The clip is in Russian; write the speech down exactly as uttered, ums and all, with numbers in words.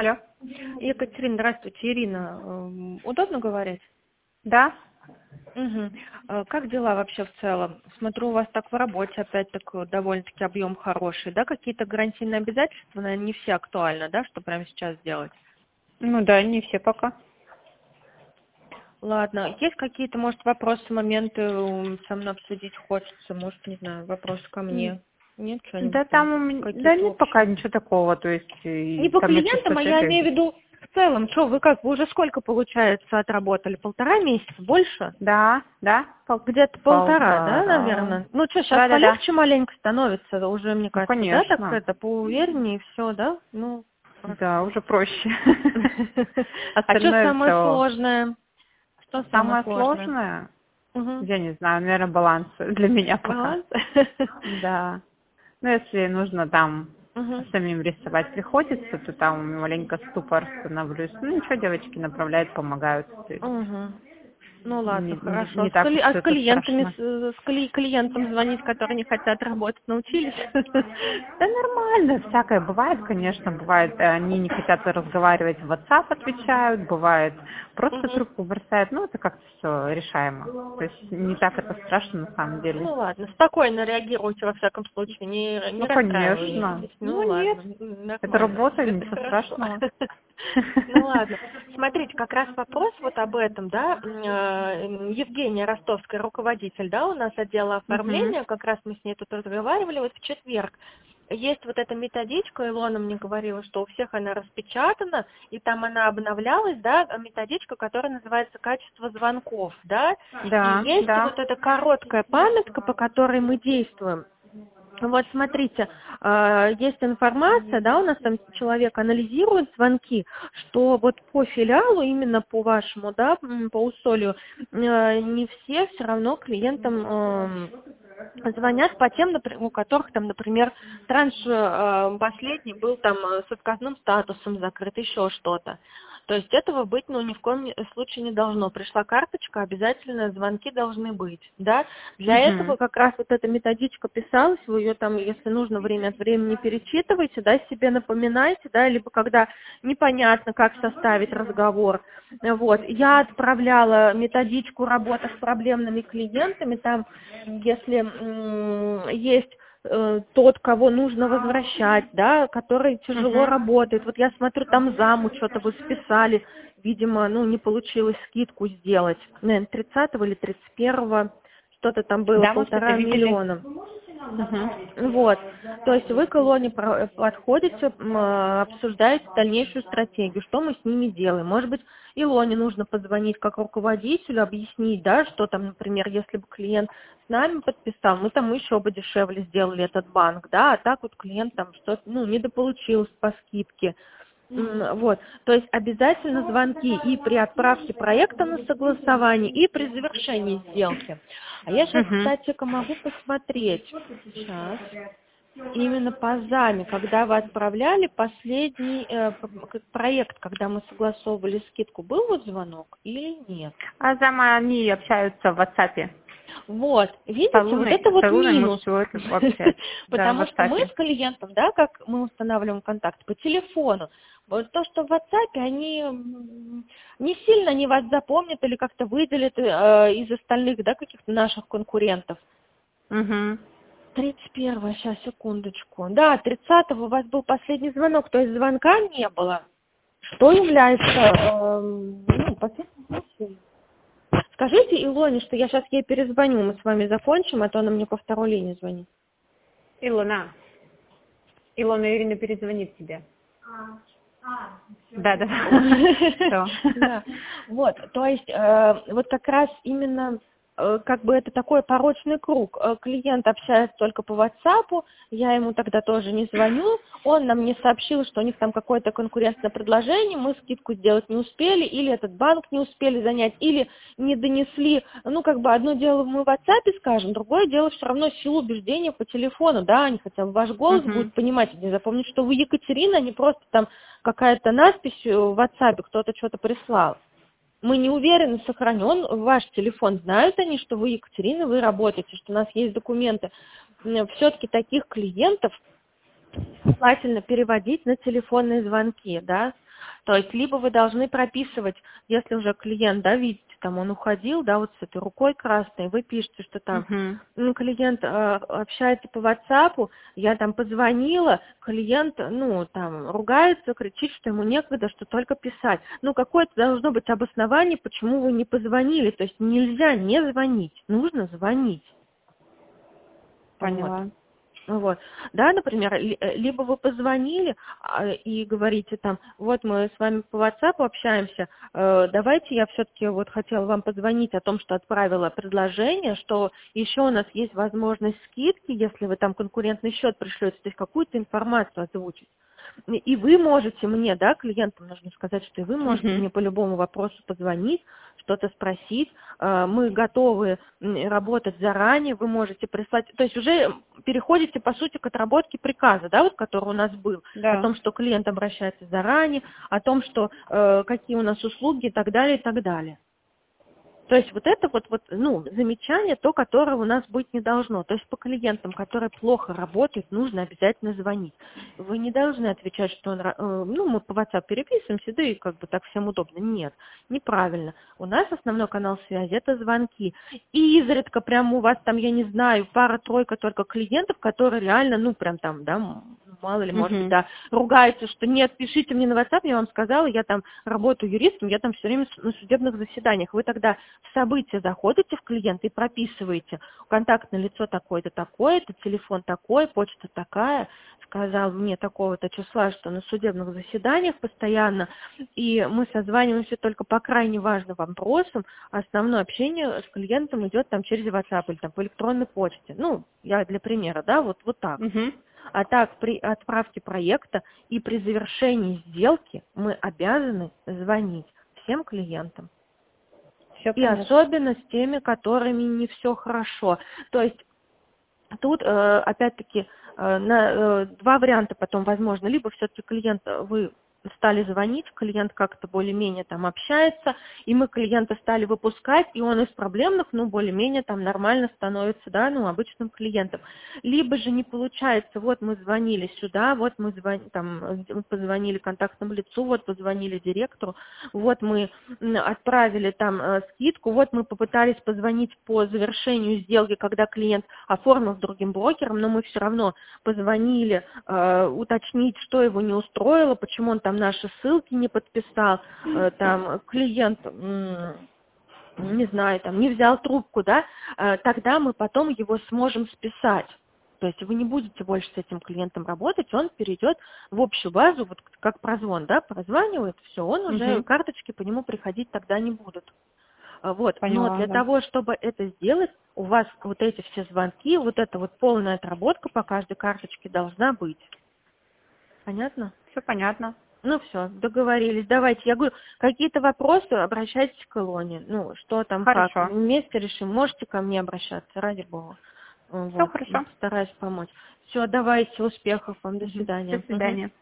Алло. Екатерина, здравствуйте. Ирина, эм, удобно говорить? Да? Угу. Как дела вообще в целом? Смотрю, у вас так в работе опять такой довольно-таки объем хороший, да? Какие-то гарантийные обязательства, наверное, не все актуально, да, что прямо сейчас делать? Ну да, не все пока. Ладно, есть какие-то, может, вопросы, моменты м, со мной обсудить хочется, может, не знаю, вопросы ко М, мне? Нет, Да что-нибудь там, там, у меня- да какие-то нет пока общие? ничего такого, то есть Не и по там если клиентам, а что-то я это... имею в виду в целом. Что, вы как, вы уже сколько, получается, отработали? Полтора месяца? Больше? Да, да, пол- Где-то полтора, да, полтора. наверное? Ну что, сейчас Да-да-да. полегче маленько становится, уже, мне Ну кажется, да, так конечно. это, поувереннее все, да? Ну, Да, уже проще. а что Остальное самое все. сложное? Что самое Самое сложное? сложное, Угу. я не знаю, наверное, баланс для меня пока. Баланс? Да. Ну, если нужно там Угу. самим рисовать приходится, то там маленько ступор становлюсь. Ну, ничего, девочки направляют, помогают. То есть Угу. Ну ладно, не, не, хорошо. не С так кли- уж А с это клиентами, страшно. с, с кли- клиентам звонить, которые не хотят работать, научились? Да нормально, всякое бывает, конечно, бывает, э, они не хотят разговаривать, в WhatsApp отвечают, бывает, просто Мгм. трубку бросают, ну, это как-то все решаемо. То есть не так это страшно на самом деле. Ну ладно, спокойно реагируйте во всяком случае, не, не Ну, конечно. расстраивайтесь. Ну Ну, нет, ладно, м, это нормально, работа, это ничего хорошо. страшного. Ну ладно, смотрите, как раз вопрос вот об этом, да, м, э, Евгения Ростовская, руководитель, да, у нас отдела Мгм. оформления, как раз мы с ней тут разговаривали, вот в четверг. Есть вот эта методичка, Илона мне говорила, что у всех она распечатана, и там она обновлялась, да, методичка, которая называется «Качество звонков», да, и Да, есть да. вот эта короткая памятка, по которой мы действуем. Вот смотрите, э, есть информация, да, у нас там человек анализирует звонки, что вот по филиалу, именно по вашему, да, м, по усолью, э, не все все равно клиентам эм, звонят по тем, напри- у которых там, например, транш э, последний был там э, с отказным статусом закрыт, еще что-то. То есть этого быть, ну, ни в коем не- случае не должно. Пришла карточка, обязательно звонки должны быть, да. Для этого Мгм. как раз вот эта методичка писалась, вы ее там, если нужно, время от времени перечитывайте, да, себе напоминайте, да, либо когда непонятно, как составить разговор. Вот. Я отправляла методичку работы с проблемными клиентами, там, если м, есть э, тот, кого нужно возвращать, да, который тяжело Мгм. работает. Вот я смотрю, там заму что-то вы списали, видимо, ну, не получилось скидку сделать. Наверное, тридцатого или тридцать первого, что-то там было, Да, мы что-то полтора видели. миллиона. Мгм. Вот, то есть вы к Илоне про- подходите, м, а, обсуждаете дальнейшую стратегию, что мы с ними делаем. Может быть, Илоне нужно позвонить как руководителю, объяснить, да, что там, например, если бы клиент с нами подписал, мы там еще бы дешевле сделали этот банк, да, а так вот клиент там что-то, ну, недополучил по скидке. М, Вот, то есть обязательно звонки и при отправке проекта на согласование, и при завершении сделки. А я сейчас, Мгм. кстати, могу посмотреть. Сейчас. Именно по заме, когда вы отправляли последний э, п- как проект, когда мы согласовывали скидку, был вот звонок или нет? А зама они общаются в WhatsApp. Вот, С видите, вот Луной, это с вот Луной мы минус. все это общаемся. Да, в Потому что мы WhatsApp. с клиентом, да, как мы устанавливаем контакт по телефону, вот то, что в WhatsApp, они м, не сильно они вас запомнят или как-то выделят э, из остальных, да, каких-то наших конкурентов. Угу. тридцать первое, сейчас, секундочку. Да, тридцатого у вас был последний звонок, то есть звонка не было. Что является, эм, ну, последним действием? Скажите Илоне, что я сейчас ей перезвоню, мы с вами закончим, а то она мне по второй линии звонит. Илона. Илона Ирина перезвонит тебе. Да, да. Все. Да, вот, то есть э, вот как раз именно э, как бы это такой порочный круг. Э, Клиент общается только по WhatsApp, я ему тогда тоже не звоню, он нам не сообщил, что у них там какое-то конкурентное предложение, мы скидку сделать не успели, или этот банк не успели занять, или не донесли. Ну, как бы одно дело мы в WhatsApp скажем, другое дело все равно силу убеждения по телефону, да, они хотя бы ваш голос Угу. будут понимать, они запомнят, что вы Екатерина, а не просто там какая-то надпись в WhatsApp, кто-то что-то прислал. Мы не уверены, сохранен ваш телефон. Знают они, что вы Екатерина, вы работаете, что у нас есть документы. Все-таки таких клиентов желательно переводить на телефонные звонки, да. То есть либо вы должны прописывать, если уже клиент, да, видите, там он уходил, да, вот с этой рукой красной, вы пишете, что там Мгм. ну, клиент э, общается по WhatsApp, я там позвонила, клиент, ну, там, ругается, кричит, что ему некогда, что только писать. Ну, какое-то должно быть обоснование, почему вы не позвонили. То есть нельзя не звонить, нужно звонить. Вот. Поняла. Вот, да, например, ли- э, либо вы позвонили а, и говорите там, вот мы с вами по WhatsApp общаемся, э, давайте я все-таки вот хотела вам позвонить о том, что отправила предложение, что еще у нас есть возможность скидки, если вы там конкурентный счет пришлете, то есть какую-то информацию озвучить. И и вы можете мне, да, клиентам нужно сказать, что и вы можете Мгм. мне по любому вопросу позвонить, что-то спросить, э, мы готовы м, работать заранее, вы можете прислать, то есть уже переходите, по сути, к отработке приказа, да, вот, который у нас был, о Да. том, что клиент обращается заранее, о том, что э, какие у нас услуги и так далее, и так далее. То есть вот это вот, вот, ну, замечание, то, которое у нас быть не должно. То есть по клиентам, которые плохо работают, нужно обязательно звонить. Вы не должны отвечать, что он, ра- э, ну, мы по WhatsApp переписываемся, да и как бы так всем удобно. Нет, неправильно. У нас основной канал связи – это звонки. И изредка прям у вас там, я не знаю, пара-тройка только клиентов, которые реально, ну, прям там, да, м, мало ли, может быть, Мгм. да, ругаются, что нет, пишите мне на WhatsApp, я вам сказала, я там работаю юристом, я там все время с- на судебных заседаниях. Вы тогда в события заходите в клиента и прописываете контактное лицо такое-то, такое-то, телефон такой, почта такая, сказал мне такого-то числа, что на судебных заседаниях постоянно, и мы созваниваемся только по крайне важным вопросам, а основное общение с клиентом идет там через WhatsApp или там по электронной почте. Ну, я для примера, да, вот, вот так. Мгм. А так, при отправке проекта и при завершении сделки мы обязаны звонить всем клиентам. Все И понятно. особенно с теми, которыми не все хорошо. То есть тут, э, опять-таки, э, на, э, два варианта потом возможно. Либо все-таки клиент, э, вы стали звонить, клиент как-то более-менее там общается, и мы клиента стали выпускать, и он из проблемных, ну, более-менее там нормально становится, да, ну, обычным клиентом. Либо же не получается, вот мы звонили сюда, вот мы звон- там, э, мы позвонили контактному лицу, вот позвонили директору, вот мы м, отправили там э, скидку, вот мы попытались позвонить по завершению сделки, когда клиент оформил с другим брокером, но мы все равно позвонили э, уточнить, что его не устроило, почему он там наши ссылки не подписал, э, там клиент, м, не знаю, там не взял трубку, да, э, тогда мы потом его сможем списать. То есть вы не будете больше с этим клиентом работать, он перейдет в общую базу, вот как прозвон, да, прозванивает, все, он уже, Мгм. карточки по нему приходить тогда не будут. А, Вот. Но Поняла, для да. того, чтобы это сделать, у вас вот эти все звонки, вот эта вот полная отработка по каждой карточке должна быть. Понятно? Все понятно. Ну все, договорились. Давайте, я говорю, какие-то вопросы, обращайтесь к Илоне. Ну, что там, как, Хорошо. вместе решим. Можете ко мне обращаться, ради бога. Все Вот, хорошо. постараюсь помочь. Все, давайте, успехов вам, до Мгм. До свидания. Мгм. свидания.